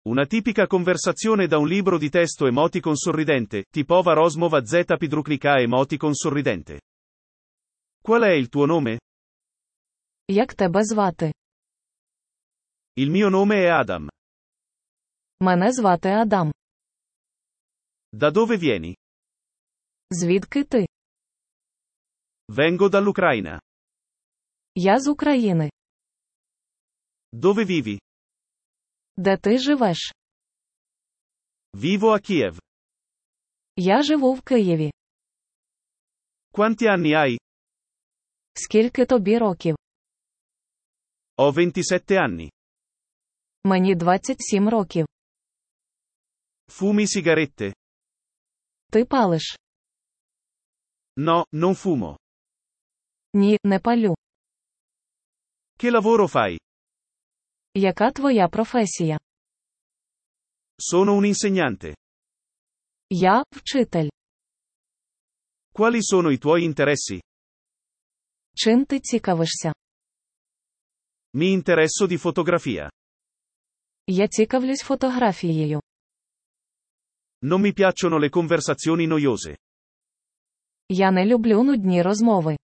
Una tipica conversazione da un libro di testo emoticon sorridente, tipova rozmowa z підруклика emoticon sorridente. Qual è il tuo nome? Як тебе звати? Il mio nome è Adam. Мене звати Адам. Da dove vieni? Звідки ти? Vengo dall'Ucraina. Я з України. Dove vivi? Де ти живеш? Vivo a Kiev. Я живу в Києві. Quanti anni hai? Скільки тобі років? Ho 27 anni. Мені 27 років. Fumi sigarette? Ти палиш? No, non fumo. Ні, не палю. Che lavoro fai? Яка твоя професія? Sono un insegnante. Я – вчитель. Quali sono i tuoi interessi? Чим ти цікавишся? Mi interesso di fotografia. Я цікавлюсь фотографією. Non mi piacciono le conversazioni noiose. Я не люблю нудні розмови.